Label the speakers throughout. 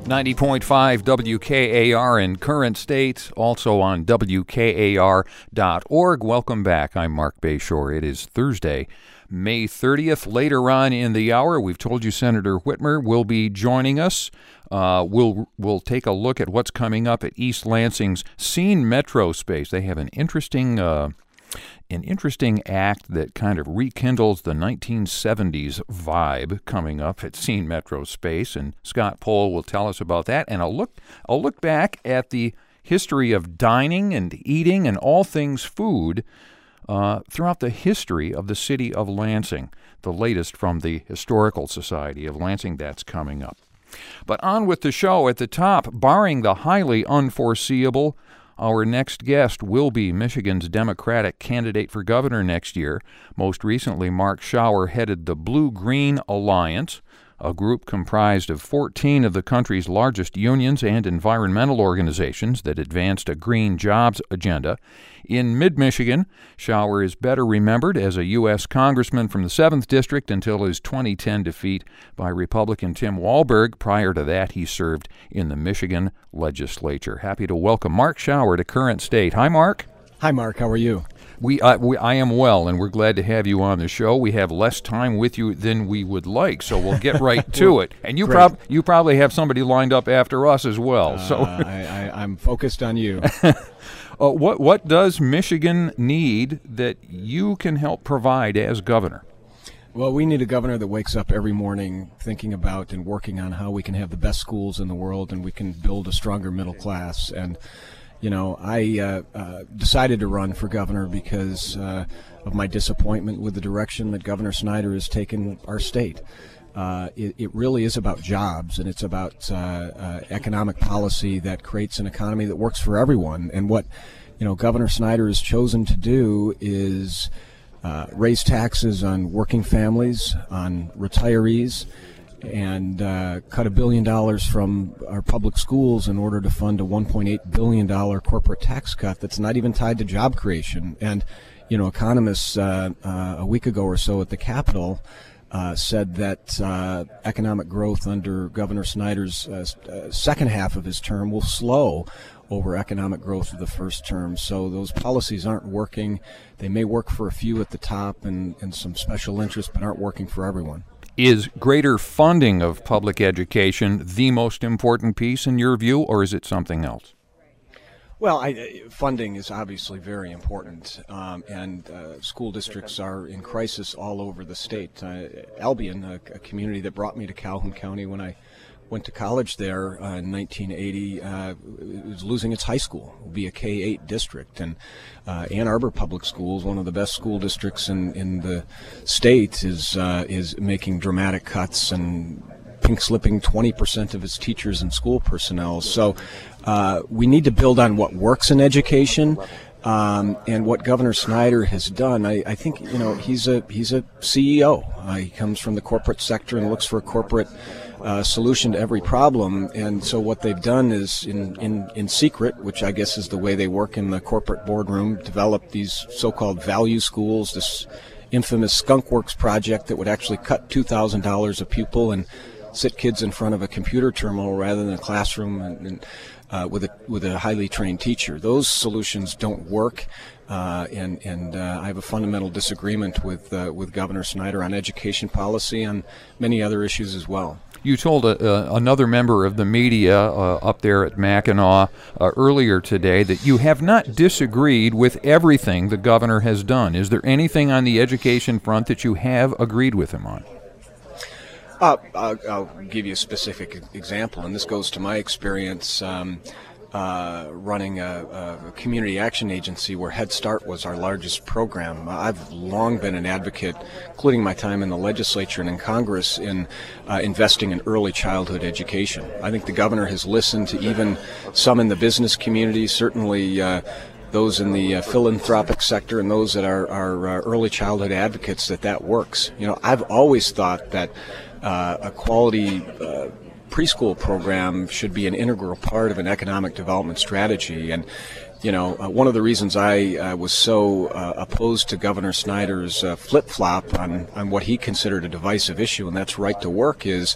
Speaker 1: 90.5 WKAR in Current State, also on WKAR.org. Welcome back. I'm Mark Bayshore. It is Thursday, May 30th. Later on in the hour, we've told you Senator Whitmer will be joining us. We'll take a look at what's coming up at East Lansing's Scene Metro Space. They have an interesting act that kind of rekindles the 1970s vibe coming up at Scene Metro Space, and Scott Pohl will tell us about that. And I'll look back at the history of dining and eating and all things food throughout the history of the city of Lansing. The latest from the Historical Society of Lansing, that's coming up. But on with the show. At the top, barring the highly unforeseeable, our next guest will be Michigan's Democratic candidate for governor next year. Most recently, Mark Schauer headed the Blue-Green Alliance, a group comprised of 14 of the country's largest unions and environmental organizations that advanced a green jobs agenda. In mid-Michigan, Schauer is better remembered as a U.S. congressman from the 7th District until his 2010 defeat by Republican Tim Walberg. Prior to that, he served in the Michigan legislature. Happy to welcome Mark Schauer to Current State. Hi, Mark.
Speaker 2: Hi, Mark. How are you?
Speaker 1: I am well, and we're glad to have you on the show. We have less time with you than we would like, so we'll get right to it. And you probably have somebody lined up after us as well.
Speaker 2: I'm focused on you.
Speaker 1: What does Michigan need that you can help provide as governor?
Speaker 2: Well, we need a governor that wakes up every morning thinking about and working on how we can have the best schools in the world and we can build a stronger middle class. And I decided to run for governor because of my disappointment with the direction that Governor Snyder has taken our state. It really is about jobs, and it's about economic policy that creates an economy that works for everyone. And what Governor Snyder has chosen to do is raise taxes on working families, on retirees, and cut $1 billion from our public schools in order to fund a $1.8 billion corporate tax cut that's not even tied to job creation. And, economists a week ago or so at the Capitol said that economic growth under Governor Snyder's second half of his term will slow over economic growth of the first term. So those policies aren't working. They may work for a few at the top and some special interests, but aren't working for everyone.
Speaker 1: Is greater funding of public education the most important piece in your view, or is it something else?
Speaker 2: Well, funding is obviously very important, and school districts are in crisis all over the state. Albion, a community that brought me to Calhoun County when I went to college there in 1980, was losing its high school. It will be a K-8 district. And Ann Arbor Public Schools, one of the best school districts in the state, is making dramatic cuts and pink slipping 20% of its teachers and school personnel. So we need to build on what works in education. And what Governor Snyder has done, I think, he's a CEO. He comes from the corporate sector and looks for a corporate solution to every problem. And so what they've done is, in secret, which I guess is the way they work in the corporate boardroom, develop these so-called value schools, this infamous Skunk Works project that would actually cut $2,000 a pupil and sit kids in front of a computer terminal rather than a classroom and with a highly trained teacher. Those solutions don't work, and I have a fundamental disagreement with Governor Snyder on education policy and many other issues as well.
Speaker 1: You told another member of the media up there at Mackinac earlier today that you have not disagreed with everything the governor has done. Is there anything on the education front that you have agreed with him on?
Speaker 2: I'll give you a specific example, and this goes to my experience running a community action agency where Head Start was our largest program. I've long been an advocate, including my time in the legislature and in Congress, in investing in early childhood education. I think the governor has listened to even some in the business community, certainly those in the philanthropic sector and those that are early childhood advocates, that works. I've always thought that a quality preschool program should be an integral part of an economic development strategy. And One of the reasons I was so opposed to Governor Snyder's flip-flop on what he considered a divisive issue, and that's right to work, is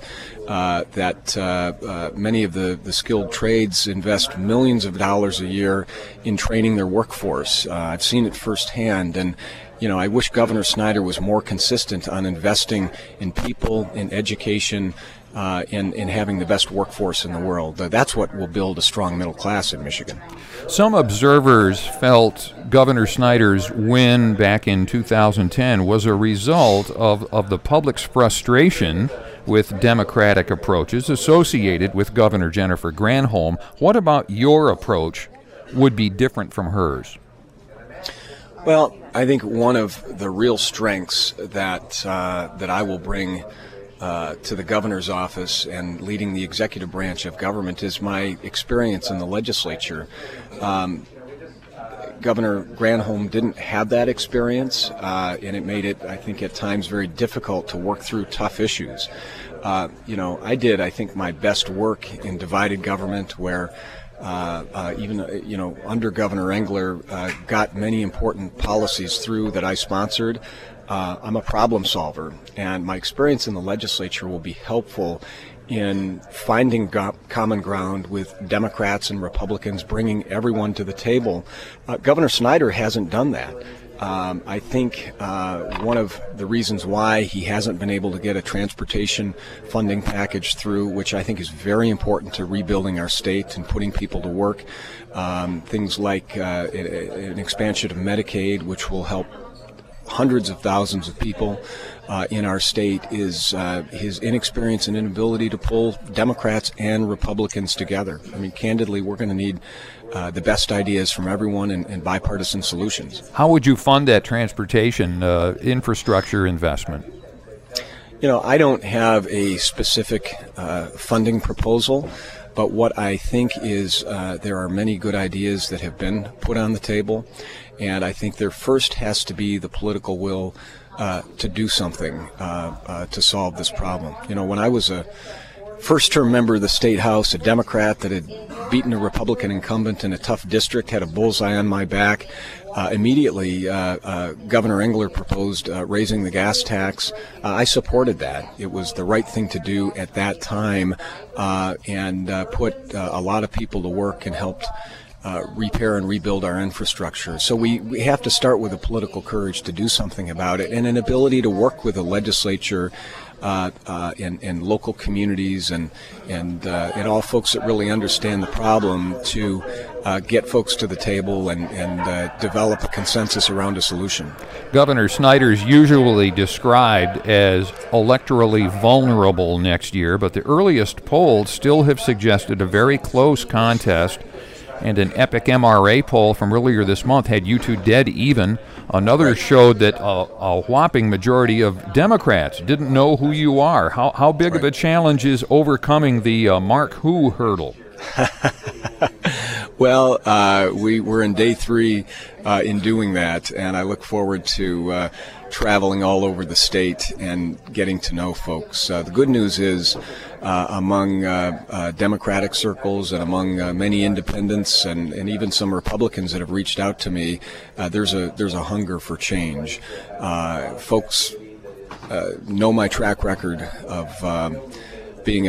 Speaker 2: that many of the skilled trades invest millions of dollars a year in training their workforce. I've seen it firsthand, and I wish Governor Snyder was more consistent on investing in people, in education, in having the best workforce in the world. That's what will build a strong middle class in Michigan.
Speaker 1: Some observers felt Governor Snyder's win back in 2010 was a result of the public's frustration with Democratic approaches associated with Governor Jennifer Granholm. What about your approach would be different from hers?
Speaker 2: Well, I think one of the real strengths that I will bring to the governor's office and leading the executive branch of government is my experience in the legislature. Governor Granholm didn't have that experience, and it made it, I think, at times very difficult to work through tough issues. I did, I think, my best work in divided government, where under Governor Engler, got many important policies through that I sponsored. I'm a problem solver, and my experience in the legislature will be helpful in finding common ground with Democrats and Republicans, bringing everyone to the table. Governor Snyder hasn't done that. I think one of the reasons why he hasn't been able to get a transportation funding package through, which I think is very important to rebuilding our state and putting people to work, things like an expansion of Medicaid, which will help hundreds of thousands of people in our state, is his inexperience and inability to pull Democrats and Republicans together. I mean, candidly, we're going to need the best ideas from everyone and bipartisan solutions.
Speaker 1: How would you fund that transportation infrastructure investment?
Speaker 2: I don't have a specific funding proposal, but what I think is there are many good ideas that have been put on the table, and I think there first has to be the political will to do something to solve this problem. When I was a first-term member of the State House, a Democrat that had beaten a Republican incumbent in a tough district, had a bullseye on my back, immediately Governor Engler proposed raising the gas tax. I supported that. It was the right thing to do at that time, and put a lot of people to work and helped repair and rebuild our infrastructure. So we have to start with the political courage to do something about it, and an ability to work with the legislature and local communities and all folks that really understand the problem to get folks to the table and develop a consensus around a solution.
Speaker 1: Governor Snyder's usually described as electorally vulnerable next year, but the earliest polls still have suggested a very close contest. And an Epic MRA poll from earlier this month had you two dead even. Another showed that a whopping majority of Democrats didn't know who you are. How big of a challenge is overcoming the Mark Who hurdle?
Speaker 2: Well, we're in day 3 in doing that, and I look forward to traveling all over the state and getting to know folks. The good news is among Democratic circles and among many independents and even some Republicans that have reached out to me, there's a hunger for change. Folks know my track record of being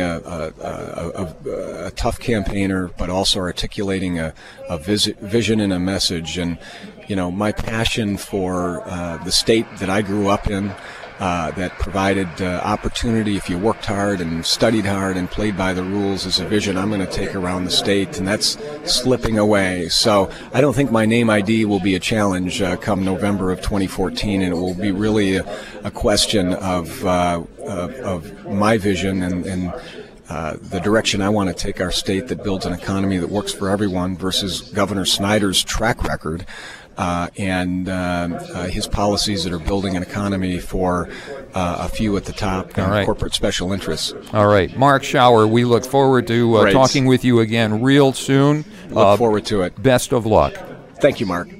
Speaker 2: a tough campaigner, but also articulating a vision and a message. And, my passion for the state that I grew up in, that provided opportunity if you worked hard and studied hard and played by the rules, is a vision I'm going to take around the state, and that's slipping away. So I don't think my name ID will be a challenge come November of 2014, and it will be really a question of my vision and the direction I want to take our state that builds an economy that works for everyone versus Governor Snyder's track record and his policies that are building an economy for a few at the top and corporate special interests.
Speaker 1: All right. Mark Schauer, we look forward to talking with you again real soon.
Speaker 2: Look forward to it.
Speaker 1: Best of luck.
Speaker 2: Thank you, Mark.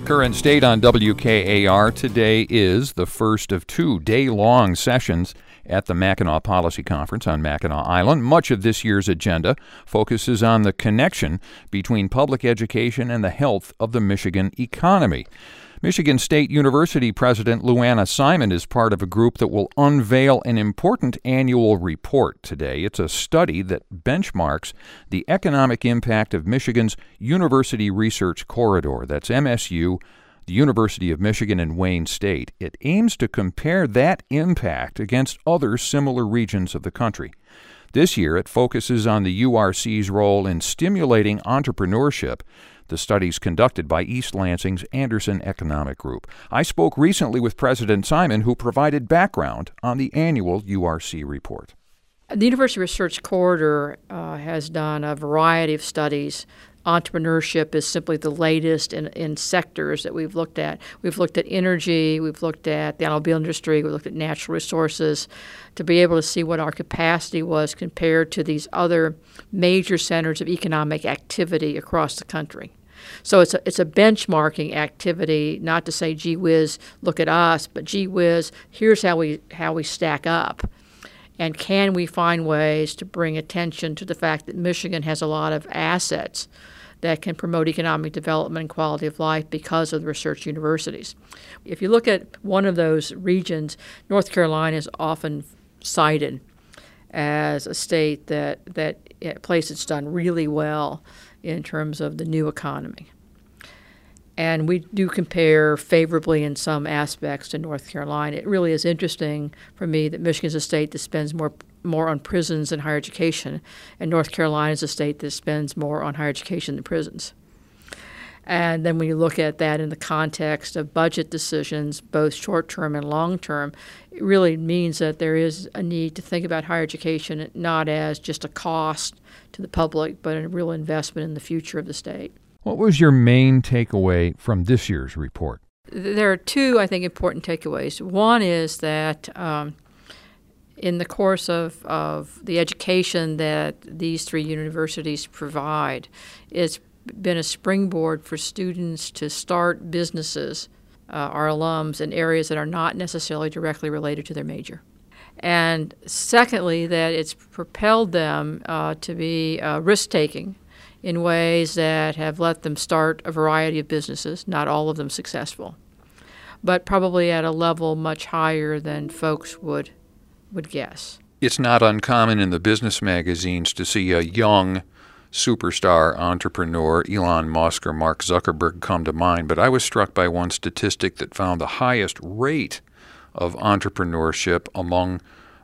Speaker 1: Current State on WKAR. Today is the first of 2 day-long sessions at the Mackinac Policy Conference on Mackinac Island. Much of this year's agenda focuses on the connection between public education and the health of the Michigan economy. Michigan State University President Luana Simon is part of a group that will unveil an important annual report today. It's a study that benchmarks the economic impact of Michigan's University Research Corridor. That's MSU, the University of Michigan, and Wayne State. It aims to compare that impact against other similar regions of the country. This year, it focuses on the URC's role in stimulating entrepreneurship. The study's conducted by East Lansing's Anderson Economic Group. I spoke recently with President Simon, who provided background on the annual URC report.
Speaker 3: The University Research Corridor has done a variety of studies. Entrepreneurship is simply the latest in sectors that we've looked at. We've looked at energy, we've looked at the automobile industry, we've looked at natural resources to be able to see what our capacity was compared to these other major centers of economic activity across the country. So it's a benchmarking activity, not to say, gee whiz, look at us, but gee whiz, here's how we stack up. And can we find ways to bring attention to the fact that Michigan has a lot of assets that can promote economic development and quality of life because of the research universities? If you look at one of those regions, North Carolina is often cited as a state that a place that's done really well in terms of the new economy. And we do compare favorably in some aspects to North Carolina. It really is interesting for me that Michigan is a state that spends more on prisons and higher education, and North Carolina is a state that spends more on higher education than prisons. And then when you look at that in the context of budget decisions, both short-term and long-term, it really means that there is a need to think about higher education not as just a cost to the public, but a real investment in the future of the state.
Speaker 1: What was your main takeaway from this year's report?
Speaker 3: There are 2, I think, important takeaways. One is that in the course of the education that these 3 universities provide, it's been a springboard for students to start businesses, our alums, in areas that are not necessarily directly related to their major. And secondly, that it's propelled them to be risk-taking in ways that have let them start a variety of businesses, not all of them successful, but probably at a level much higher than folks would guess.
Speaker 1: It's not uncommon in the business magazines to see a young superstar entrepreneur, Elon Musk or Mark Zuckerberg, come to mind, but I was struck by one statistic that found the highest rate of entrepreneurship among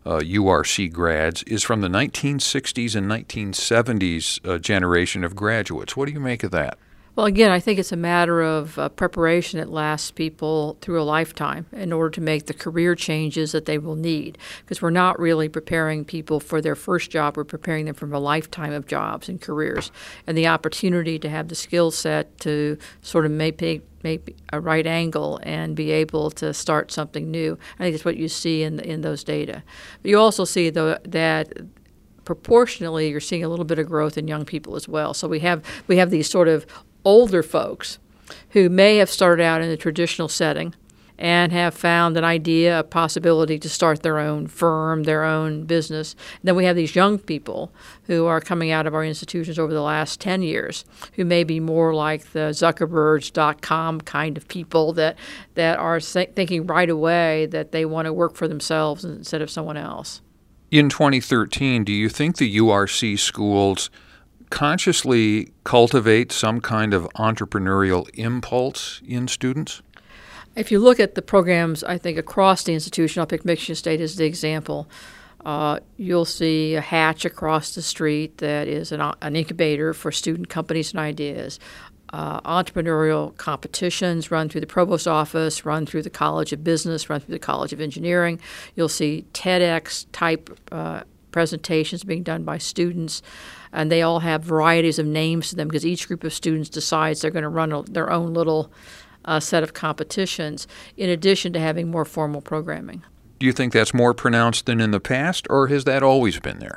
Speaker 1: URC grads is from the 1960s and 1970s generation of graduates. What do you make of that?
Speaker 3: Well, again, I think it's a matter of preparation that lasts people through a lifetime in order to make the career changes that they will need. Because we're not really preparing people for their first job. We're preparing them for a lifetime of jobs and careers. And the opportunity to have the skill set to sort of make a right angle and be able to start something new. I think that's what you see in those data. But you also see, though, that proportionally you're seeing a little bit of growth in young people as well. So we have these sort of older folks who may have started out in a traditional setting and have found an idea, a possibility to start their own firm, their own business. And then we have these young people who are coming out of our institutions over the last 10 years who may be more like the Zuckerbergs.com kind of people that are thinking right away that they want to work for themselves instead of someone else.
Speaker 1: In 2013, do you think the URC schools consciously cultivate some kind of entrepreneurial impulse in students?
Speaker 3: If you look at the programs, I think, across the institution, I'll pick Michigan State as the example, you'll see a Hatch across the street that is an incubator for student companies and ideas. Entrepreneurial competitions run through the provost office, run through the College of Business, run through the College of Engineering. You'll see TEDx-type presentations being done by students, and they all have varieties of names to them because each group of students decides they're going to run their own little set of competitions, in addition to having more formal programming.
Speaker 1: Do you think that's more pronounced than in the past, or has that always been there?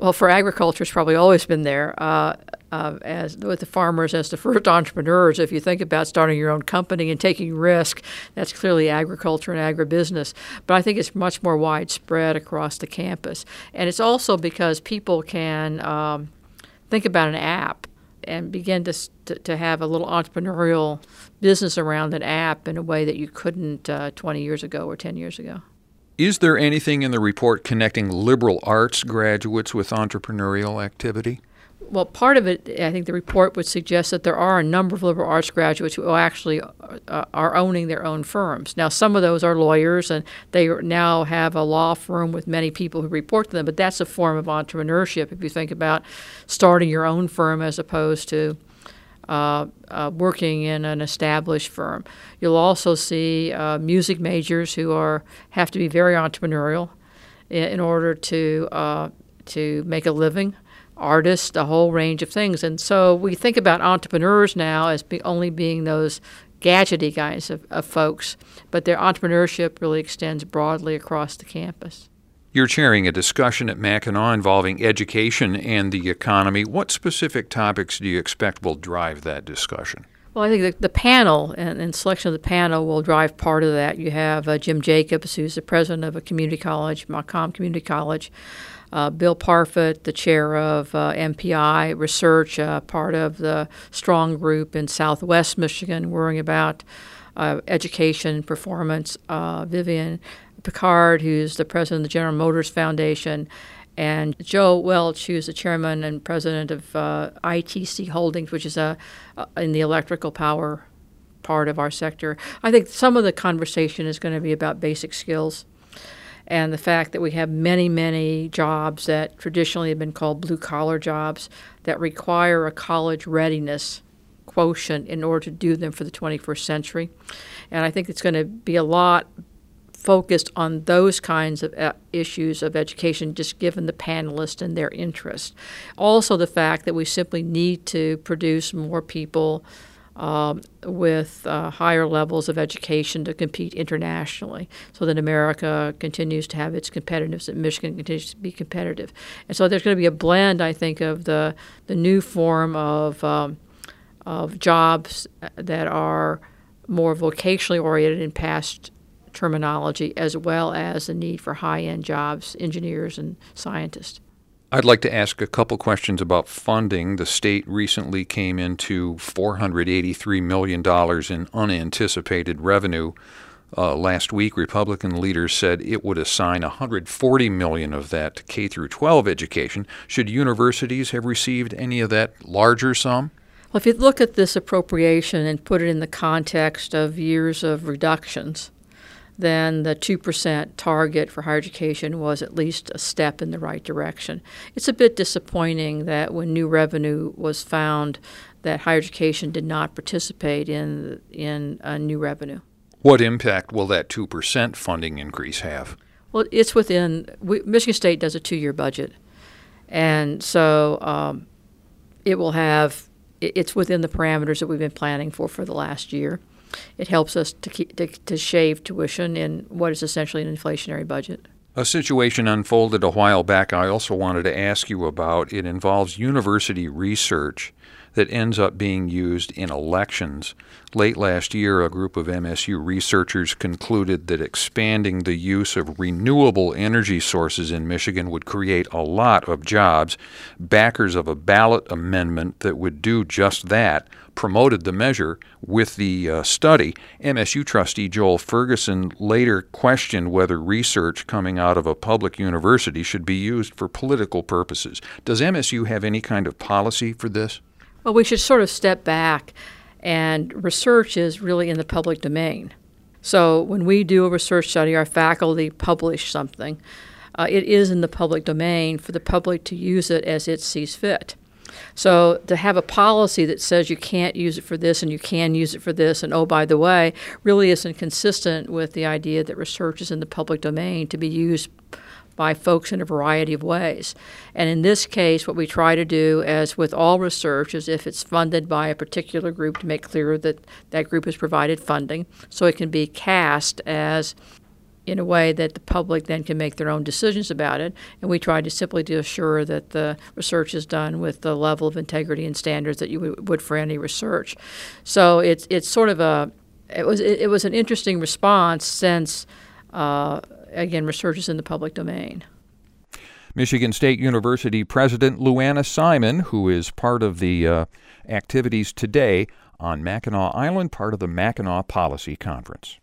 Speaker 3: Well, for agriculture, it's probably always been there. As with the farmers as the first entrepreneurs, if you think about starting your own company and taking risk, that's clearly agriculture and agribusiness. But I think it's much more widespread across the campus. And it's also because people can think about an app and begin to have a little entrepreneurial business around an app in a way that you couldn't 20 years ago or 10 years ago.
Speaker 1: Is there anything in the report connecting liberal arts graduates with entrepreneurial activity?
Speaker 3: Well, part of it, I think the report would suggest that there are a number of liberal arts graduates who actually are owning their own firms. Now, some of those are lawyers, and they now have a law firm with many people who report to them, but that's a form of entrepreneurship if you think about starting your own firm as opposed to working in an established firm. You'll also see music majors who have to be very entrepreneurial in order to make a living. Artists, a whole range of things. And so we think about entrepreneurs now as only being those gadgety kinds of folks, but their entrepreneurship really extends broadly across the campus.
Speaker 1: You're chairing a discussion at Mackinac involving education and the economy. What specific topics do you expect will drive that discussion?
Speaker 3: Well, I think the panel and selection of the panel will drive part of that. You have Jim Jacobs, who's the president of a community college, Macomb Community College, Bill Parfit, the chair of MPI Research, part of the strong group in Southwest Michigan worrying about education and performance, Vivian Picard, who's the president of the General Motors Foundation, and Joe Welch, who's the chairman and president of ITC Holdings, which is in the electrical power part of our sector. I think some of the conversation is going to be about basic skills and the fact that we have many, many jobs that traditionally have been called blue-collar jobs that require a college readiness quotient in order to do them for the 21st century. And I think it's going to be a lot focused on those kinds of issues of education, just given the panelists and their interest. Also the fact that we simply need to produce more people with higher levels of education to compete internationally so that America continues to have its competitiveness, that Michigan continues to be competitive. And so there's going to be a blend, I think, of the new form of jobs that are more vocationally oriented in past terminology, as well as the need for high-end jobs, engineers and scientists.
Speaker 1: I'd like to ask a couple questions about funding. The state recently came into $483 million in unanticipated revenue. Last week, Republican leaders said it would assign $140 million of that to K-12 education. Should universities have received any of that larger sum?
Speaker 3: Well, if you look at this appropriation and put it in the context of years of reductions, then the 2% target for higher education was at least a step in the right direction. It's a bit disappointing that when new revenue was found, that higher education did not participate in new revenue.
Speaker 1: What impact will that 2% funding increase have?
Speaker 3: Well, it's Michigan State does a 2-year budget, and so it's within the parameters that we've been planning for the last year. It helps us to shave tuition in what is essentially an inflationary budget.
Speaker 1: A situation unfolded a while back I also wanted to ask you about. It involves university research that ends up being used in elections. Late last year, a group of MSU researchers concluded that expanding the use of renewable energy sources in Michigan would create a lot of jobs. Backers of a ballot amendment that would do just that promoted the measure with the study. MSU trustee Joel Ferguson later questioned whether research coming out of a public university should be used for political purposes. Does MSU have any kind of policy for this?
Speaker 3: Well, we should sort of step back, and research is really in the public domain. So when we do a research study, our faculty publish something. It is in the public domain for the public to use it as it sees fit. So to have a policy that says you can't use it for this and you can use it for this, and oh, by the way, really isn't consistent with the idea that research is in the public domain to be used by folks in a variety of ways. And in this case, what we try to do, as with all research, is if it's funded by a particular group, to make clear that that group has provided funding so it can be cast as in a way that the public then can make their own decisions about it. And we try to simply to assure that the research is done with the level of integrity and standards that you would for any research. So it's sort of it was an interesting response since, again, research is in the public domain.
Speaker 1: Michigan State University President Luana Simon, who is part of the activities today on Mackinac Island, part of the Mackinac Policy Conference.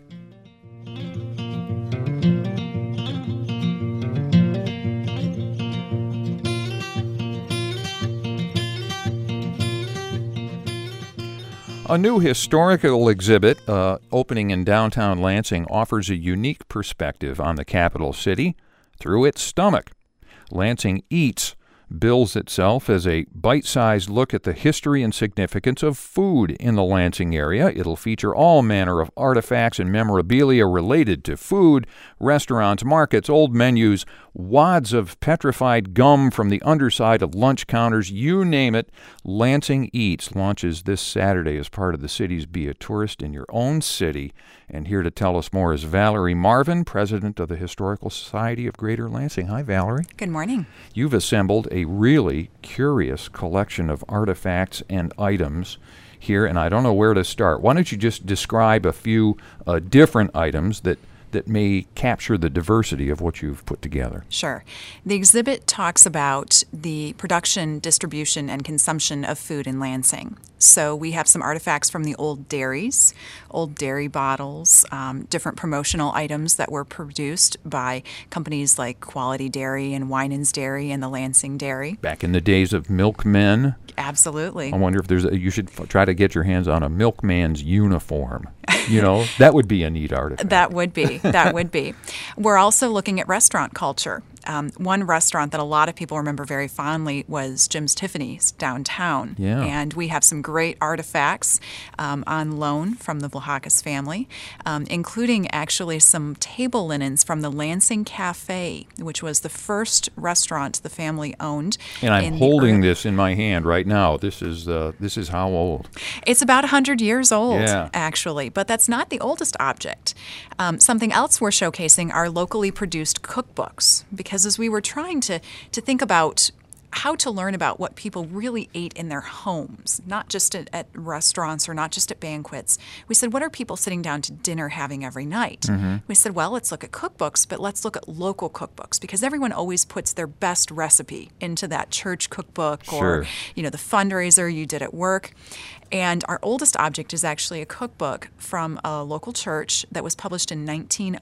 Speaker 1: A new historical exhibit opening in downtown Lansing offers a unique perspective on the capital city through its stomach. Lansing Eats bills itself as a bite-sized look at the history and significance of food in the Lansing area. It'll feature all manner of artifacts and memorabilia related to food, restaurants, markets, old menus, wads of petrified gum from the underside of lunch counters, you name it. Lansing Eats launches this Saturday as part of the city's Be a Tourist in Your Own City. And here to tell us more is Valerie Marvin, president of the Historical Society of Greater Lansing. Hi, Valerie.
Speaker 4: Good morning.
Speaker 1: You've assembled a really curious collection of artifacts and items here, and I don't know where to start. Why don't you just describe a few different items that may capture the diversity of what you've put together?
Speaker 4: Sure. The exhibit talks about the production, distribution, and consumption of food in Lansing. So we have some artifacts from the old dairies, old dairy bottles, different promotional items that were produced by companies like Quality Dairy and Winans Dairy and the Lansing Dairy.
Speaker 1: Back in the days of milkmen.
Speaker 4: Absolutely.
Speaker 1: I wonder if you should try to get your hands on a milkman's uniform. You know, that would be a neat artifact.
Speaker 4: That would be. We're also looking at restaurant culture. One restaurant that a lot of people remember very fondly was Jim's Tiffany's downtown.
Speaker 1: Yeah.
Speaker 4: And we have some great artifacts on loan from the Vlahakis family, including actually some table linens from the Lansing Cafe, which was the first restaurant the family owned.
Speaker 1: And I'm holding this in my hand right now. This is how old?
Speaker 4: It's about 100 years old,
Speaker 1: yeah.
Speaker 4: Actually. But that's not the oldest object. Something else we're showcasing are locally produced cookbooks, because as we were trying to think about how to learn about what people really ate in their homes, not just at restaurants or not just at banquets, we said, what are people sitting down to dinner having every night? Mm-hmm. We said, well, let's look at cookbooks, but let's look at local cookbooks, because everyone always puts their best recipe into that church cookbook.
Speaker 1: Sure.
Speaker 4: Or, the fundraiser you did at work. And our oldest object is actually a cookbook from a local church that was published in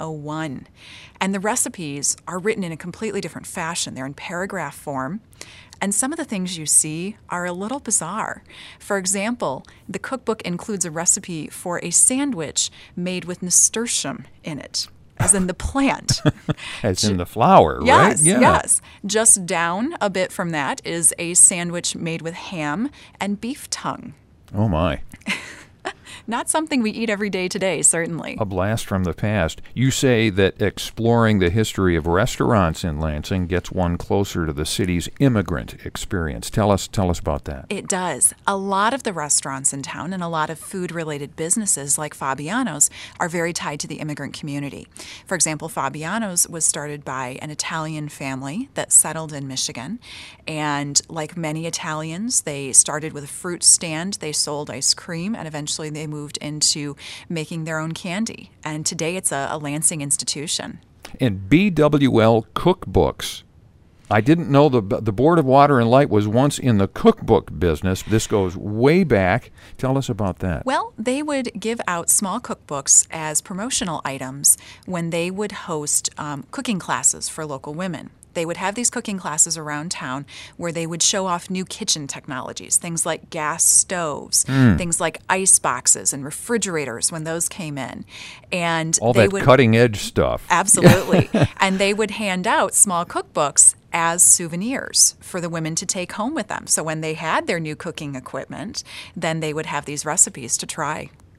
Speaker 4: 1901. And the recipes are written in a completely different fashion. They're in paragraph form. And some of the things you see are a little bizarre. For example, the cookbook includes a recipe for a sandwich made with nasturtium in it, as in the plant.
Speaker 1: As in the flower,
Speaker 4: yes,
Speaker 1: right? Yeah.
Speaker 4: Yes. Just down a bit from that is a sandwich made with ham and beef tongue.
Speaker 1: Oh, my.
Speaker 4: Not something we eat every day today, certainly.
Speaker 1: A blast from the past. You say that exploring the history of restaurants in Lansing gets one closer to the city's immigrant experience. Tell us about that.
Speaker 4: It does. A lot of the restaurants in town and a lot of food-related businesses like Fabiano's are very tied to the immigrant community. For example, Fabiano's was started by an Italian family that settled in Michigan. And like many Italians, they started with a fruit stand. They sold ice cream, and eventually they moved into making their own candy. And today it's a Lansing institution.
Speaker 1: And BWL cookbooks. I didn't know the Board of Water and Light was once in the cookbook business. This goes way back. Tell us about that.
Speaker 4: Well, they would give out small cookbooks as promotional items when they would host cooking classes for local women. They would have these cooking classes around town where they would show off new kitchen technologies, things like gas stoves, things like ice boxes and refrigerators when those came in. And
Speaker 1: all that cutting-edge stuff.
Speaker 4: Absolutely. And they would hand out small cookbooks as souvenirs for the women to take home with them. So when they had their new cooking equipment, then they would have these recipes to try.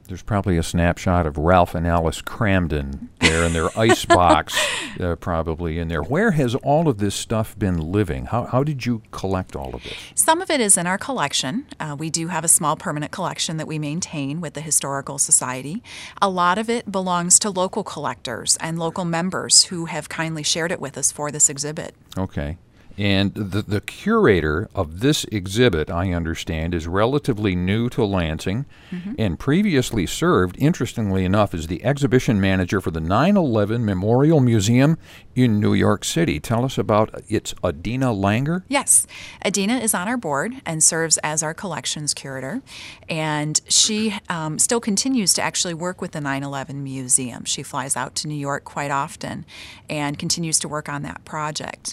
Speaker 1: There's probably a snapshot of Ralph and Alice Cramden there in their ice box, probably in there. Where has all of this stuff been living? How did you collect all of this?
Speaker 4: Some of it is in our collection. We do have a small permanent collection that we maintain with the Historical Society. A lot of it belongs to local collectors and local members who have kindly shared it with us for this exhibit.
Speaker 1: Okay. And the curator of this exhibit, I understand, is relatively new to Lansing and previously served, interestingly enough, as the exhibition manager for the 9/11 Memorial Museum in New York City. Tell us about it's Adina Langer?
Speaker 4: Yes. Adina is on our board and serves as our collections curator. And she still continues to actually work with the 9/11 Museum. She flies out to New York quite often and continues to work on that project.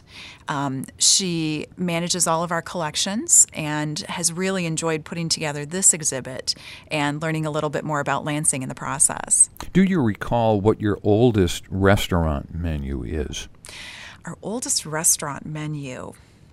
Speaker 4: She manages all of our collections and has really enjoyed putting together this exhibit and learning a little bit more about Lansing in the process.
Speaker 1: Do you recall what your oldest restaurant menu is?
Speaker 4: Our oldest restaurant menu.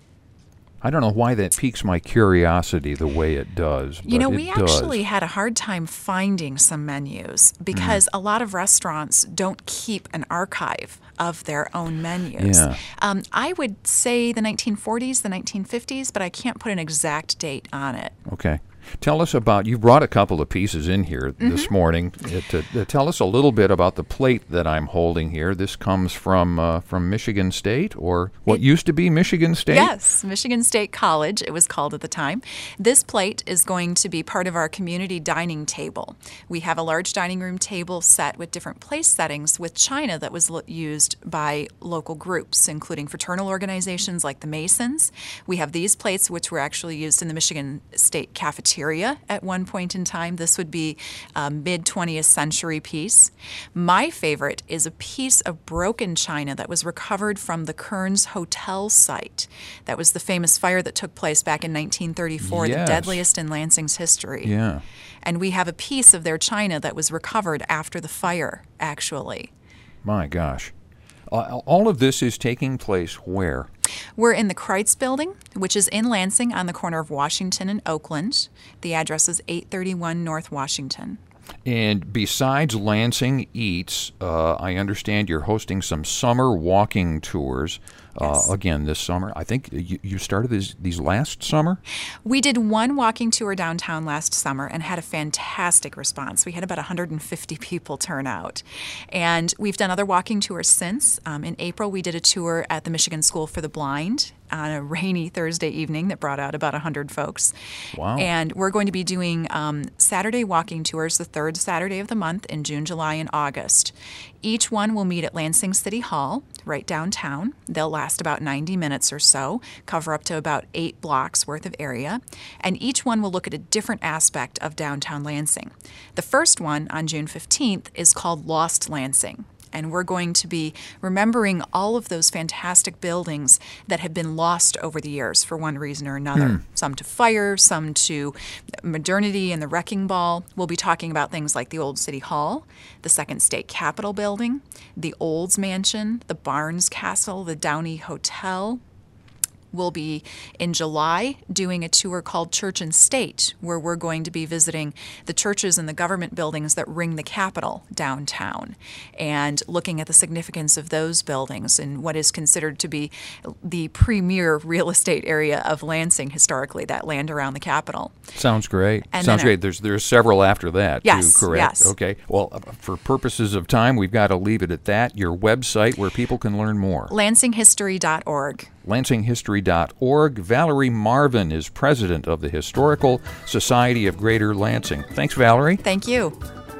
Speaker 1: I don't know why that piques my curiosity the way it does.
Speaker 4: You know,
Speaker 1: but
Speaker 4: we
Speaker 1: it does.
Speaker 4: actually had a hard time finding some menus because a lot of restaurants don't keep an archive of their own menus.
Speaker 1: Yeah.
Speaker 4: I would say the 1940s, the 1950s, but I can't put an exact date on it.
Speaker 1: Okay. Tell us about, you brought a couple of pieces in here this morning. Tell us a little bit about the plate that I'm holding here. This comes from Michigan State, or what used to be Michigan State?
Speaker 4: Yes, Michigan State College, it was called at the time. This plate is going to be part of our community dining table. We have a large dining room table set with different place settings with china that was used by local groups, including fraternal organizations like the Masons. We have these plates, which were actually used in the Michigan State cafeteria at one point in time. This would be a mid-20th century piece. My favorite is a piece of broken china that was recovered from the Kearns Hotel site. That was the famous fire that took place back in 1934,
Speaker 1: Yes.
Speaker 4: the deadliest in Lansing's history.
Speaker 1: Yeah.
Speaker 4: And we have a piece of their china that was recovered after the fire, actually.
Speaker 1: My gosh. All of this is taking place where?
Speaker 4: We're in the Kreitz Building, which is in Lansing on the corner of Washington and Oakland. The address is 831 North Washington.
Speaker 1: And besides Lansing Eats, I understand you're hosting some summer walking tours.
Speaker 4: Yes.
Speaker 1: Again, this summer. I think you started these last summer?
Speaker 4: We did one walking tour downtown last summer and had a fantastic response. We had about 150 people turn out. And we've done other walking tours since. In April, we did a tour at the Michigan School for the Blind on a rainy Thursday evening that brought out about 100 folks.
Speaker 1: Wow.
Speaker 4: And we're going to be doing Saturday walking tours the third Saturday of the month in June, July, and August. Each one will meet at Lansing City Hall, right downtown. They'll last about 90 minutes or so, cover up to about 8 blocks worth of area, and each one will look at a different aspect of downtown Lansing. The first one on June 15th is called Lost Lansing. And we're going to be remembering all of those fantastic buildings that have been lost over the years for one reason or another. Some to fire, some to modernity and the wrecking ball. We'll be talking about things like the old City Hall, the Second State Capitol building, the Olds Mansion, the Barnes Castle, the Downey Hotel. We'll be, in July, doing a tour called Church and State, where we're going to be visiting the churches and the government buildings that ring the Capitol downtown and looking at the significance of those buildings and what is considered to be the premier real estate area of Lansing historically, that land around the Capitol.
Speaker 1: Sounds great.
Speaker 4: And
Speaker 1: Sounds
Speaker 4: then
Speaker 1: great. There's several after that,
Speaker 4: Yes,
Speaker 1: too, correct?
Speaker 4: yes.
Speaker 1: Okay. Well, for purposes of time, we've got to leave it at that. Your website where people can learn more.
Speaker 4: LansingHistory.org.
Speaker 1: LansingHistory.org. Valerie Marvin is president of the Historical Society of Greater Lansing. Thanks, Valerie.
Speaker 4: Thank you.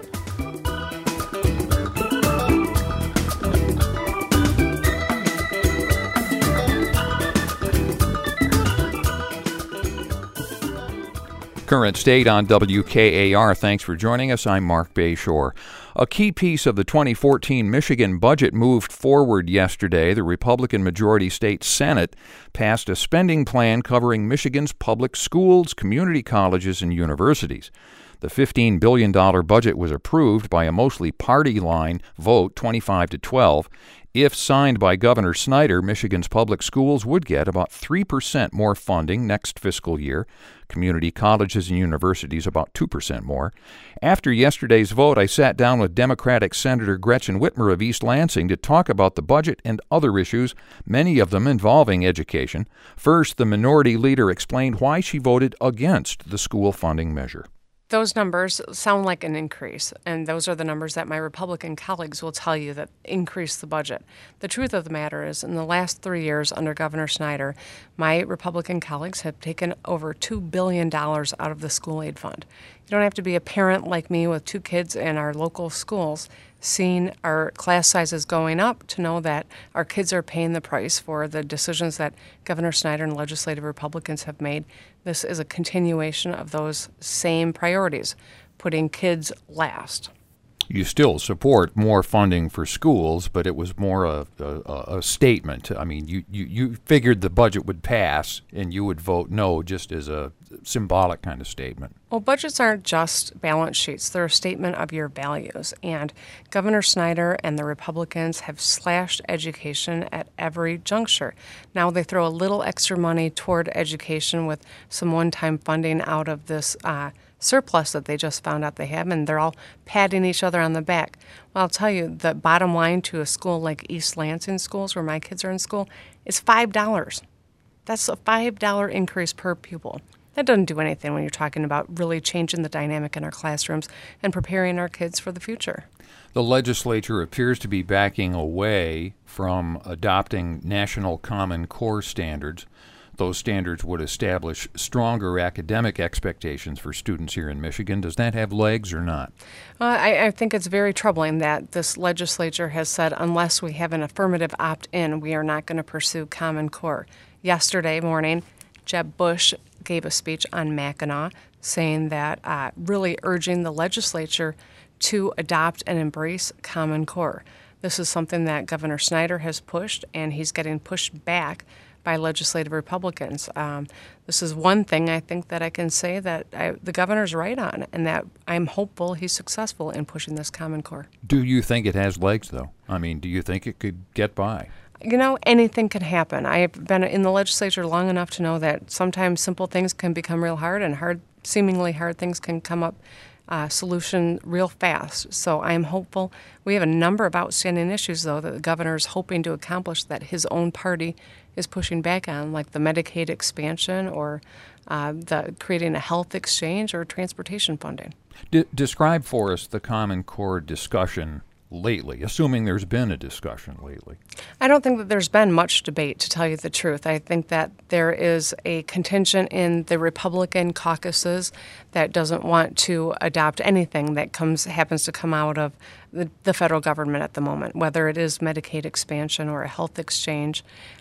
Speaker 1: Current State on WKAR. Thanks for joining us. I'm Mark Bayshore. A key piece of the 2014 Michigan budget moved forward yesterday. The Republican majority state Senate passed a spending plan covering Michigan's public schools, community colleges, and universities. The $15 billion budget was approved by a mostly party-line vote, 25-12. If signed by Governor Snyder, Michigan's public schools would get about 3% more funding next fiscal year. Community colleges and universities about 2% more. After yesterday's vote, I sat down with Democratic Senator Gretchen Whitmer of East Lansing to talk about the budget and other issues, many of them involving education. First, the minority leader explained why she voted against the school funding measure.
Speaker 5: Those numbers sound like an increase, and those are the numbers that my Republican colleagues will tell you that increase the budget. The truth of the matter is, in the last 3 years under Governor Snyder, my Republican colleagues have taken over $2 billion out of the school aid fund. You don't have to be a parent like me with 2 kids in our local schools seeing our class sizes going up to know that our kids are paying the price for the decisions that Governor Snyder and legislative Republicans have made. This is a continuation of those same priorities, putting kids last.
Speaker 1: You still support more funding for schools, but it was more a statement. I mean, you figured the budget would pass and you would vote no just as a symbolic kind of statement.
Speaker 5: Well, budgets aren't just balance sheets. They're a statement of your values. And Governor Snyder and the Republicans have slashed education at every juncture. Now they throw a little extra money toward education with some one-time funding out of this surplus that they just found out they have, and they're all patting each other on the back. Well, I'll tell you, the bottom line to a school like East Lansing schools, where my kids are in school, is $5. That's a $5 increase per pupil. That doesn't do anything when you're talking about really changing the dynamic in our classrooms and preparing our kids for the future.
Speaker 1: The legislature appears to be backing away from adopting National Common Core standards. Those standards would establish stronger academic expectations for students here in Michigan. Does that have legs or not?
Speaker 5: I think it's very troubling that this legislature has said unless we have an affirmative opt-in, we are not going to pursue Common Core. Yesterday morning, Jeb Bush gave a speech on Mackinac saying that really urging the legislature to adopt and embrace Common Core. This is something that Governor Snyder has pushed, and he's getting pushed back by legislative Republicans. This is one thing I think that I can say that the governor's right on, and that I'm hopeful he's successful in pushing this Common Core.
Speaker 1: Do you think it has legs, though? I mean, do you think it could get by?
Speaker 5: You know, anything can happen. I've been in the legislature long enough to know that sometimes simple things can become real hard, and seemingly hard things can come up solution real fast. So I'm hopeful. We have a number of outstanding issues, though, that the governor is hoping to accomplish that his own party is pushing back on, like the Medicaid expansion or the creating a health exchange or transportation funding.
Speaker 1: Describe for us the Common Core discussion lately, assuming there's been a discussion lately.
Speaker 5: I don't think that there's been much debate, to tell you the truth. I think that there is a contingent in the Republican caucuses that doesn't want to adopt anything that happens to come out of the federal government at the moment, whether it is Medicaid expansion or a health exchange.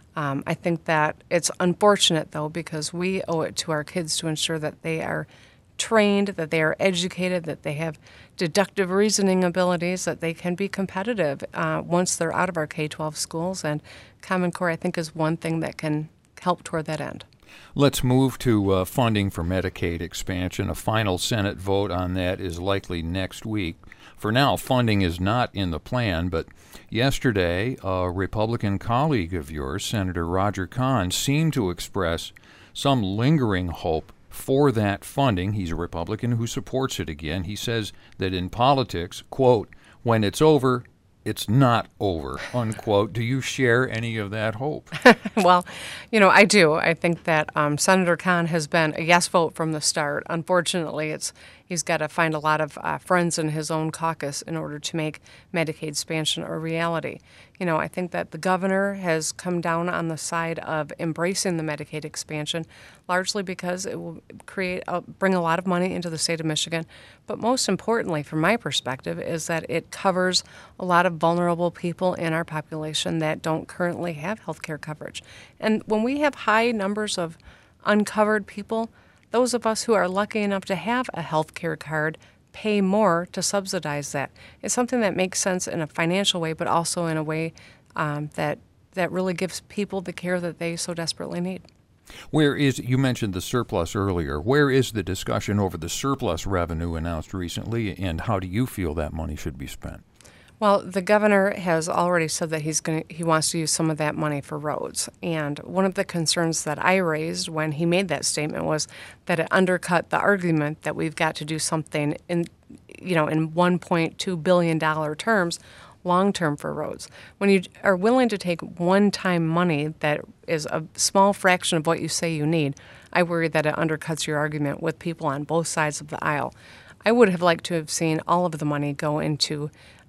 Speaker 5: I think that it's unfortunate, though, because we owe it to our kids to ensure that they are trained, that they are educated, that they have deductive reasoning abilities, that they can be competitive once they're out of our K-12 schools. And Common Core, I think, is one thing that can help toward that end.
Speaker 1: Let's move to funding for Medicaid expansion. A final Senate vote on that is likely next week. For now, funding is not in the plan, but yesterday, a Republican colleague of yours, Senator Roger Kahn, seemed to express some lingering hope for that funding. He's a Republican who supports it again. He says that in politics, quote, when it's over, it's not over, unquote. Do you share any of that hope?
Speaker 5: Well, you know, I do. I think that Senator Kahn has been a yes vote from the start. Unfortunately, he's got to find a lot of friends in his own caucus in order to make Medicaid expansion a reality. You know, I think that the governor has come down on the side of embracing the Medicaid expansion, largely because it will bring a lot of money into the state of Michigan. But most importantly, from my perspective, is that it covers a lot of vulnerable people in our population that don't currently have health care coverage. And when we have high numbers of uncovered people, those of us who are lucky enough to have a health care card pay more to subsidize that. It's something that makes sense in a financial way, but also in a way that really gives people the care that they so desperately need.
Speaker 1: You mentioned the surplus earlier. Where is the discussion over the surplus revenue announced recently, and how do you feel that money should be spent?
Speaker 5: Well, the governor has already said that he wants to use some of that money for roads. And one of the concerns that I raised when he made that statement was that it undercut the argument that we've got to do something in $1.2 billion terms long-term for roads. When you are willing to take one-time money that is a small fraction of what you say you need, I worry that it undercuts your argument with people on both sides of the aisle. I would have liked to have seen all of the money go into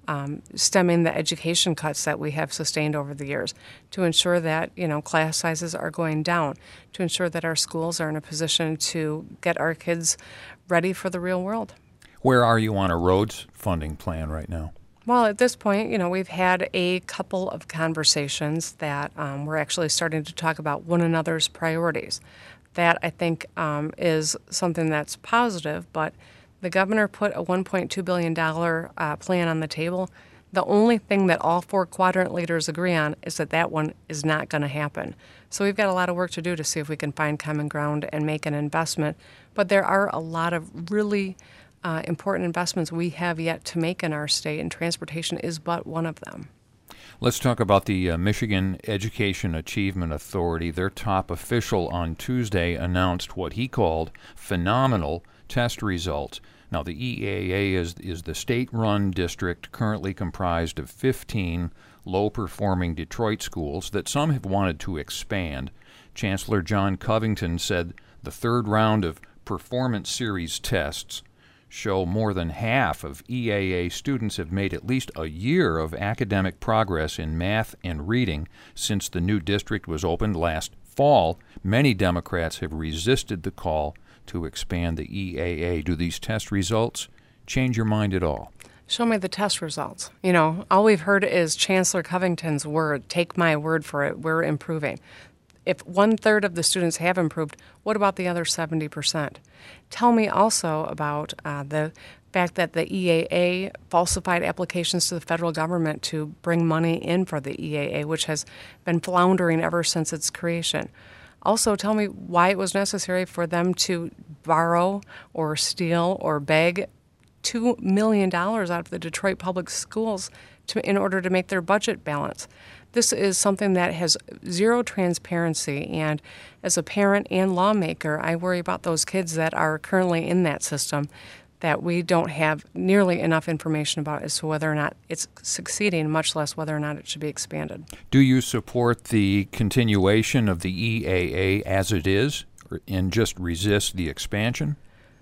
Speaker 5: stemming the education cuts that we have sustained over the years, to ensure that class sizes are going down, to ensure that our schools are in a position to get our kids ready for the real world.
Speaker 1: Where are you on a roads funding plan right now?
Speaker 5: Well, at this point, we've had a couple of conversations that we're actually starting to talk about one another's priorities. That, I think, is something that's positive, but the governor put a $1.2 billion plan on the table. The only thing that all four quadrant leaders agree on is that one is not going to happen. So we've got a lot of work to do to see if we can find common ground and make an investment. But there are a lot of really important investments we have yet to make in our state, and transportation is but one of them.
Speaker 1: Let's talk about the Michigan Education Achievement Authority. Their top official on Tuesday announced what he called phenomenal test results. Now, the EAA is the state-run district currently comprised of 15 low-performing Detroit schools that some have wanted to expand. Chancellor John Covington said the third round of performance series tests show more than half of EAA students have made at least a year of academic progress in math and reading since the new district was opened last fall. Many Democrats have resisted the call to expand the EAA. Do these test results change your mind at all?
Speaker 5: Show me the test results. All we've heard is Chancellor Covington's word. Take my word for it. We're improving. If 1/3 of the students have improved, what about the other 70%? Tell me also about the fact that the EAA falsified applications to the federal government to bring money in for the EAA, which has been floundering ever since its creation. Also, tell me why it was necessary for them to borrow or steal or beg $2 million out of the Detroit public schools in order to make their budget balance. This is something that has zero transparency, and as a parent and lawmaker, I worry about those kids that are currently in that system that we don't have nearly enough information about as to whether or not it's succeeding, much less whether or not it should be expanded.
Speaker 1: Do you support the continuation of the EAA as it is and just resist the expansion?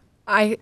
Speaker 5: I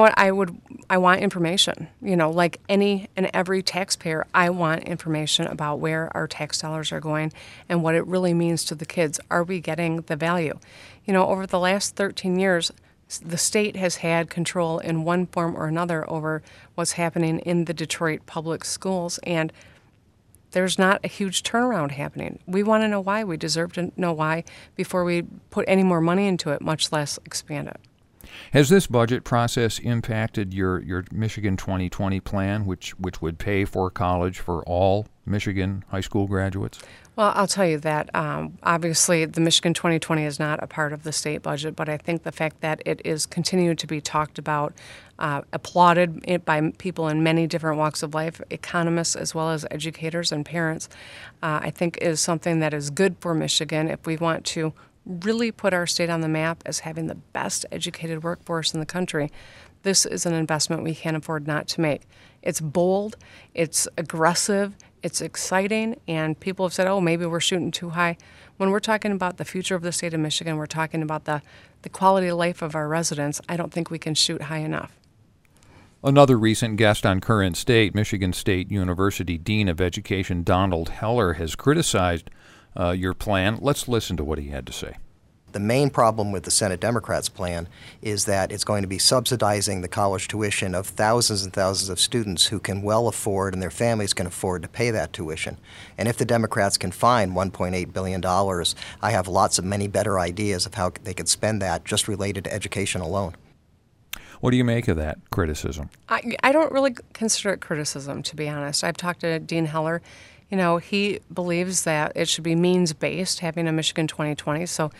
Speaker 5: want information. Like any and every taxpayer, I want information about where our tax dollars are going and what it really means to the kids. Are we getting the value? Over the last 13 years, the state has had control in one form or another over what's happening in the Detroit public schools, and there's not a huge turnaround happening. We want to know why. We deserve to know why before we put any more money into it, much less expand it.
Speaker 1: Has this budget process impacted your Michigan 2020 plan, which would pay for college for all Michigan high school graduates?
Speaker 5: Well, I'll tell you that obviously the Michigan 2020 is not a part of the state budget, but I think the fact that it is continued to be talked about, applauded by people in many different walks of life, economists as well as educators and parents, I think is something that is good for Michigan if we want to really put our state on the map as having the best educated workforce in the country. This is an investment we can't afford not to make. It's bold, it's aggressive, it's exciting, and people have said, oh, maybe we're shooting too high. When we're talking about the future of the state of Michigan, we're talking about the quality of life of our residents. I don't think we can shoot high enough.
Speaker 1: Another recent guest on Current State, Michigan State University Dean of Education Donald Heller, has criticized your plan. Let's listen to what he had to say.
Speaker 6: The main problem with the Senate Democrats' plan is that it's going to be subsidizing the college tuition of thousands and thousands of students who can well afford and their families can afford to pay that tuition. And if the Democrats can find $1.8 billion, I have many better ideas of how they could spend that just related to education alone.
Speaker 1: What do you make of that criticism?
Speaker 5: I don't really consider it criticism, to be honest. I've talked to Dean Heller. He believes that it should be means-based, having a Michigan 2020. So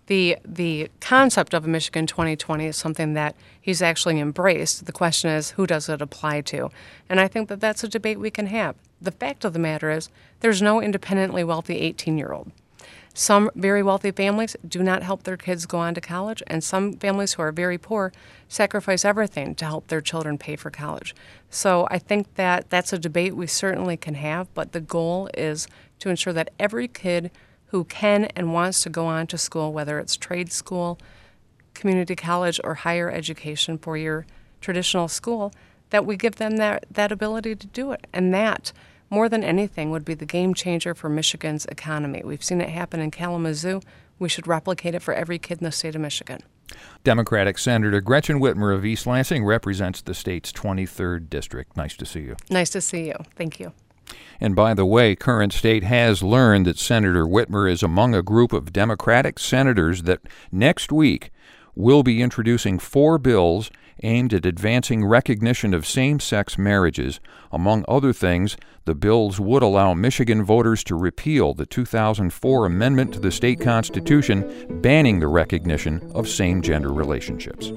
Speaker 5: the concept of a Michigan 2020 is something that he's actually embraced. The question is, who does it apply to? And I think that that's a debate we can have. The fact of the matter is, there's no independently wealthy 18-year-old. Some very wealthy families do not help their kids go on to college, and some families who are very poor sacrifice everything to help their children pay for college. So I think that that's a debate we certainly can have, but the goal is to ensure that every kid who can and wants to go on to school, whether it's trade school, community college, or higher education, four-year traditional school, that we give them that ability to do it. And that, more than anything, would be the game changer for Michigan's economy. We've seen it happen in Kalamazoo. We should replicate it for every kid in the state of Michigan.
Speaker 1: Democratic Senator Gretchen Whitmer of East Lansing represents the state's 23rd district. Nice to see you.
Speaker 5: Nice to see you. Thank you.
Speaker 1: And by the way, Current State has learned that Senator Whitmer is among a group of Democratic senators that next week will be introducing 4 bills aimed at advancing recognition of same-sex marriages. Among other things, the bills would allow Michigan voters to repeal the 2004 amendment to the state constitution banning the recognition of same-gender relationships.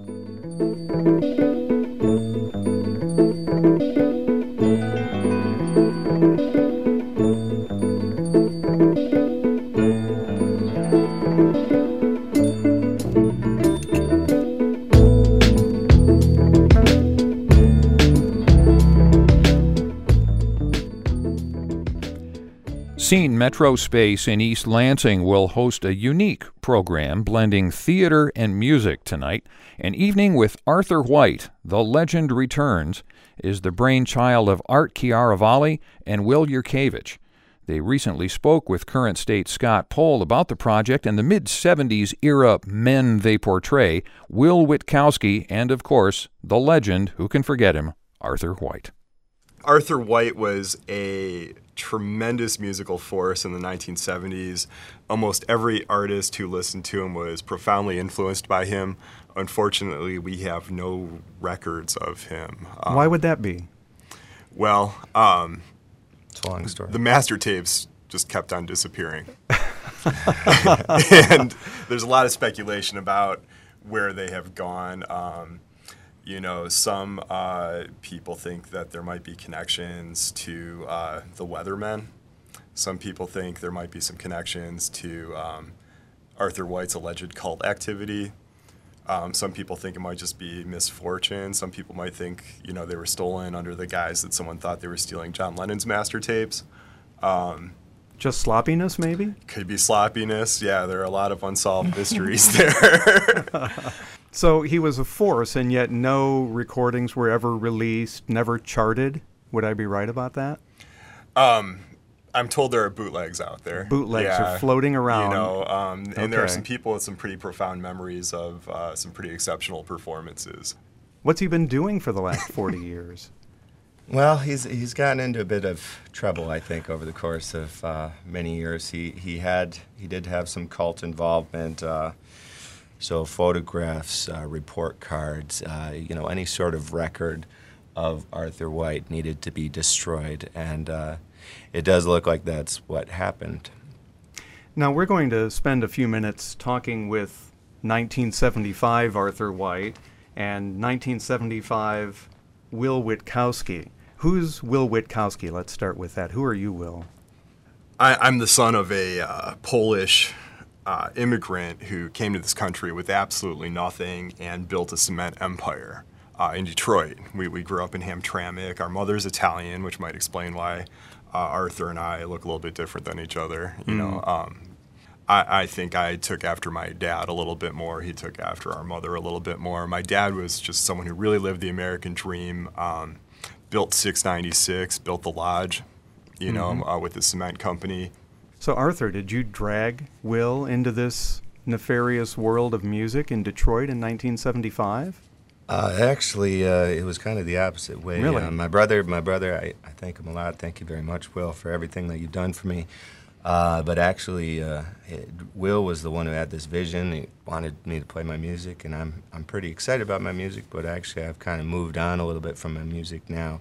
Speaker 1: Scene Metro Space in East Lansing will host a unique program blending theater and music tonight. An Evening with Arthur White, The Legend Returns, is the brainchild of Art Chiaravalli and Will Yurkevich. They recently spoke with Current State Scott Pohl about the project and the mid-'70s era men they portray, Will Witkowski, and, of course, the legend, who can forget him, Arthur White.
Speaker 7: Arthur White was a tremendous musical force in the 1970s. Almost every artist who listened to him was profoundly influenced by him. Unfortunately, we have no records of him.
Speaker 8: Why would that be?
Speaker 7: Well,
Speaker 6: It's a long story.
Speaker 7: the master tapes just kept on disappearing. And there's a lot of speculation about where they have gone. Some people think that there might be connections to the Weathermen. Some people think there might be some connections to Arthur White's alleged cult activity. Some people think it might just be misfortune. Some people might think, they were stolen under the guise that someone thought they were stealing John Lennon's master tapes.
Speaker 8: Just sloppiness, maybe?
Speaker 7: Could be sloppiness. Yeah, there are a lot of unsolved mysteries there.
Speaker 8: So he was a force, and yet no recordings were ever released, never charted. Would I be right about that?
Speaker 7: I'm told there are bootlegs out there.
Speaker 8: Bootlegs
Speaker 7: Yeah.
Speaker 8: are floating around.
Speaker 7: And there are
Speaker 8: Okay.
Speaker 7: some people with some pretty profound memories of some pretty exceptional performances.
Speaker 8: What's he been doing for the last 40 years?
Speaker 9: Well, he's gotten into a bit of trouble, I think, over the course of many years. He did have some cult involvement. So photographs, report cards, any sort of record of Arthur White needed to be destroyed, and it does look like that's what happened.
Speaker 8: Now, we're going to spend a few minutes talking with 1975 Arthur White and 1975 Will Witkowski. Who's Will Witkowski? Let's start with that. Who are you, Will?
Speaker 7: I'm the son of a Polish immigrant who came to this country with absolutely nothing and built a cement empire in Detroit. We grew up in Hamtramck. Our mother's Italian, which might explain why Arthur and I look a little bit different than each other. I think I took after my dad a little bit more. He took after our mother a little bit more. My dad was just someone who really lived the American dream, built 696, built the Lodge, with the cement company.
Speaker 8: So, Arthur, did you drag Will into this nefarious world of music in Detroit in 1975?
Speaker 9: Actually, it was kind of the opposite way.
Speaker 8: Really?
Speaker 9: My brother, I thank him a lot. Thank you very much, Will, for everything that you've done for me. But actually, Will was the one who had this vision. He wanted me to play my music, and I'm pretty excited about my music, but actually I've kind of moved on a little bit from my music now.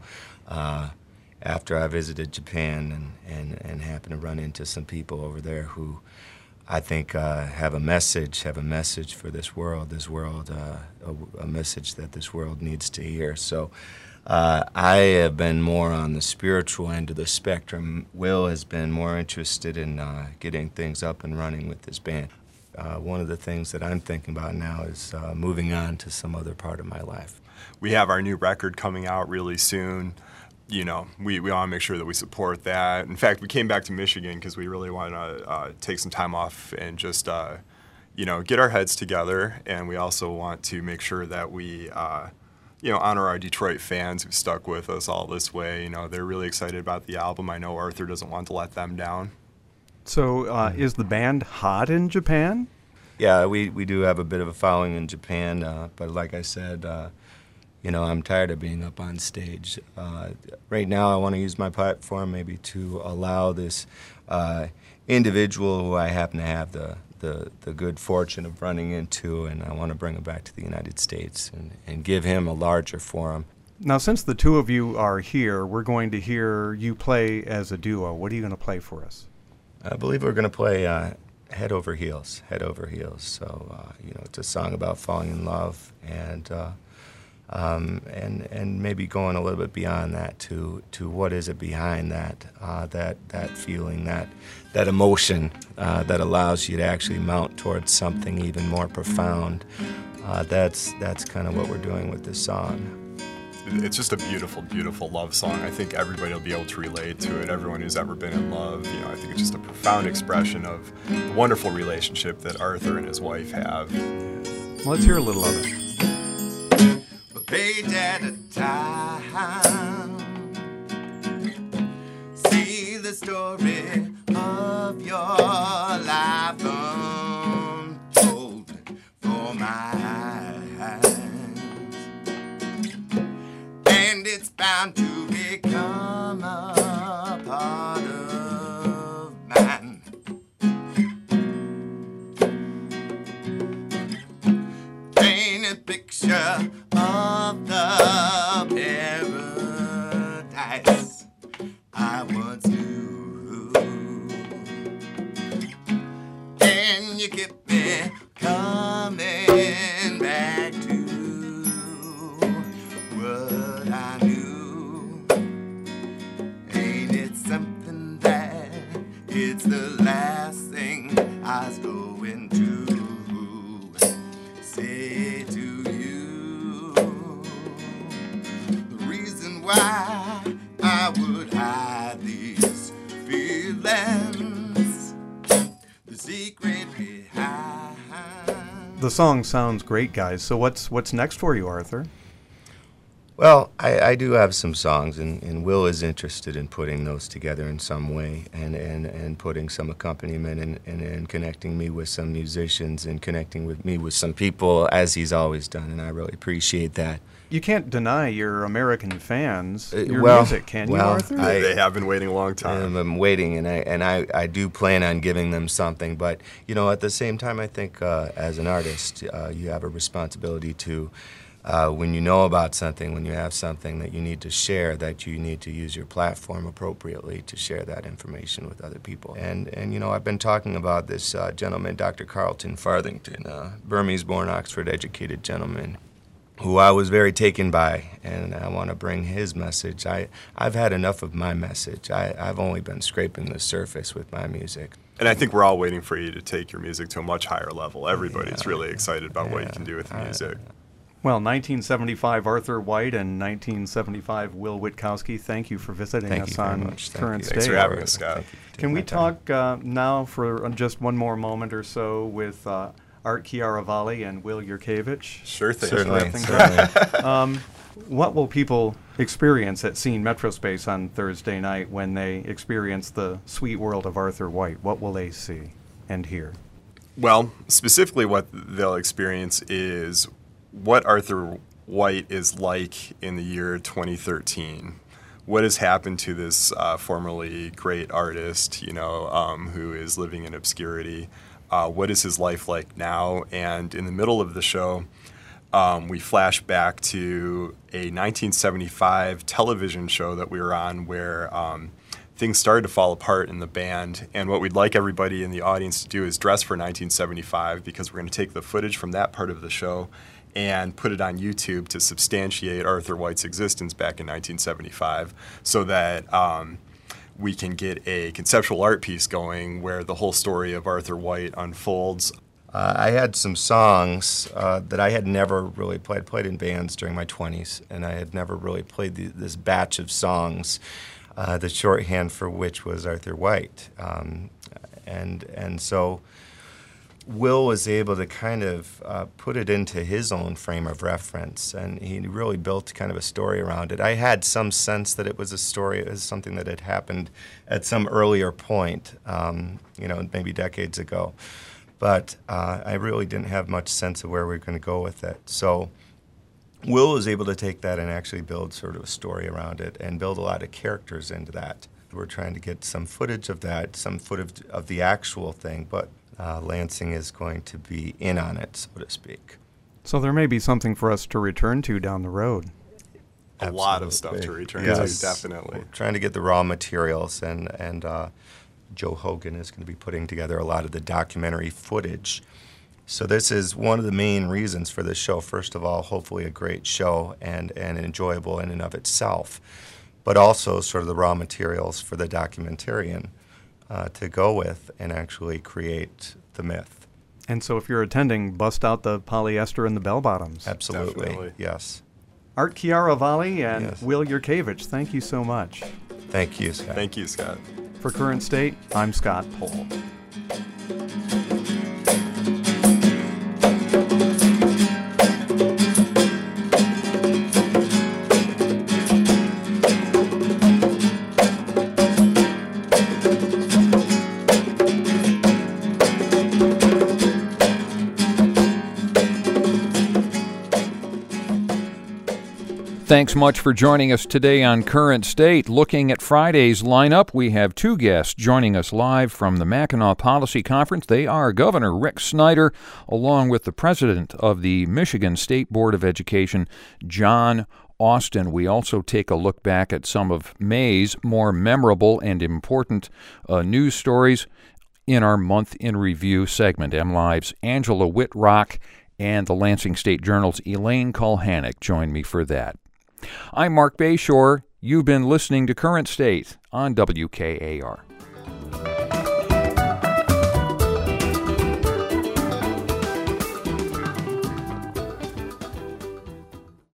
Speaker 9: After I visited Japan and happened to run into some people over there who I think have a message for this world, a message that this world needs to hear. So I have been more on the spiritual end of the spectrum. Will has been more interested in getting things up and running with this band. One of the things that I'm thinking about now is moving on to some other part of my life.
Speaker 7: We have our new record coming out really soon. We want to make sure that we support that. In fact, we came back to Michigan because we really want to take some time off and just, get our heads together. And we also want to make sure that we, honor our Detroit fans who've stuck with us all this way. They're really excited about the album. I know Arthur doesn't want to let them down.
Speaker 8: So is the band hot in Japan?
Speaker 9: Yeah, we do have a bit of a following in Japan, but like I said, I'm tired of being up on stage. Right now I want to use my platform maybe to allow this individual who I happen to have the good fortune of running into, and I want to bring him back to the United States and give him a larger forum.
Speaker 8: Now, since the two of you are here, we're going to hear you play as a duo. What are you going to play for us?
Speaker 9: I believe we're going to play Head Over Heels. So, it's a song about falling in love and maybe going a little bit beyond that to what is it behind that feeling, that emotion that allows you to actually mount towards something even more profound. That's kind of what we're doing with this song.
Speaker 7: It's just a beautiful, beautiful love song. I think everybody will be able to relate to it. Everyone who's ever been in love, I think it's just a profound expression of the wonderful relationship that Arthur and his wife have.
Speaker 8: Well, let's hear a little of it.
Speaker 10: A page at a time. See the story of your life unfold for my eyes. And it's bound to become a part of mine. Paint a picture of the paradise I once knew. And you keep me coming back to what I knew. Ain't it something that it's the last thing I was going to say to you? The reason why I would hide these feelings, the secret behind.
Speaker 8: The song sounds great, guys. So what's next for you, Arthur?
Speaker 9: Well, I do have some songs, and Will is interested in putting those together in some way and putting some accompaniment and connecting me with some musicians and connecting with me with some people, as he's always done, and I really appreciate that.
Speaker 8: You can't deny your American fans your
Speaker 9: well,
Speaker 8: music, can you,
Speaker 9: well,
Speaker 8: Arthur?
Speaker 7: They have been waiting a long time.
Speaker 9: I'm waiting, and I do plan on giving them something. But, at the same time, I think as an artist, you have a responsibility to, when you know about something, when you have something that you need to share, that you need to use your platform appropriately to share that information with other people. And I've been talking about this gentleman, Dr. Carlton Farthington, Burmese-born, Oxford-educated gentleman, who I was very taken by, and I want to bring his message. I've had enough of my message. I've only been scraping the surface with my music.
Speaker 7: And I think we're all waiting for you to take your music to a much higher level. Everybody's really excited about what you can do with the music.
Speaker 8: Well, 1975 Arthur White and 1975 Will Witkowski, thank you for visiting us on Current State.
Speaker 7: Thanks for having us, Scott.
Speaker 8: Can we talk now for just one more moment or so with Art Chiaravalli and Will Yurkevich?
Speaker 7: Sure thing.
Speaker 9: Certainly.
Speaker 8: What will people experience at Scene Metrospace on Thursday night when they experience the sweet world of Arthur White? What will they see and hear?
Speaker 7: Well, specifically what they'll experience is what Arthur White is like in the year 2013. What has happened to this formerly great artist, who is living in obscurity? What is his life like now? And in the middle of the show, we flash back to a 1975 television show that we were on where things started to fall apart in the band. And what we'd like everybody in the audience to do is dress for 1975, because we're going to take the footage from that part of the show and put it on YouTube to substantiate Arthur White's existence back in 1975, so that we can get a conceptual art piece going where the whole story of Arthur White unfolds.
Speaker 9: I had some songs that I had never really played. I played in bands during my 20s, and I had never really played this batch of songs, the shorthand for which was Arthur White. And so Will was able to kind of put it into his own frame of reference, and he really built kind of a story around it. I had some sense that it was a story, it was something that had happened at some earlier point, maybe decades ago. But I really didn't have much sense of where we were going to go with it. So Will was able to take that and actually build sort of a story around it and build a lot of characters into that. We're trying to get some footage of that, some footage of the actual thing, but Lansing is going to be in on it, so to speak.
Speaker 8: So there may be something for us to return to down the road.
Speaker 7: A lot of stuff to return to, definitely.
Speaker 9: We're trying to get the raw materials, and Joe Hogan is going to be putting together a lot of the documentary footage. So this is one of the main reasons for this show. First of all, hopefully a great show and enjoyable in and of itself, but also sort of the raw materials for the documentarian to go with and actually create the myth.
Speaker 8: And so if you're attending, bust out the polyester and the bell-bottoms.
Speaker 9: Absolutely,
Speaker 7: Definitely.
Speaker 9: Yes.
Speaker 8: Art Chiaravali and Will Yurkevich, thank you so much.
Speaker 9: Thank you, Scott.
Speaker 7: Thank you, Scott.
Speaker 8: For Current State, I'm Scott Pohl.
Speaker 1: Thanks much for joining us today on Current State. Looking at Friday's lineup, we have two guests joining us live from the Mackinac Policy Conference. They are Governor Rick Snyder, along with the president of the Michigan State Board of Education, John Austin. We also take a look back at some of May's more memorable and important news stories in our Month in Review segment. MLive's Angela Whitrock and the Lansing State Journal's Elaine Kulhanek join me for that. I'm Mark Bayshore. You've been listening to Current State on WKAR.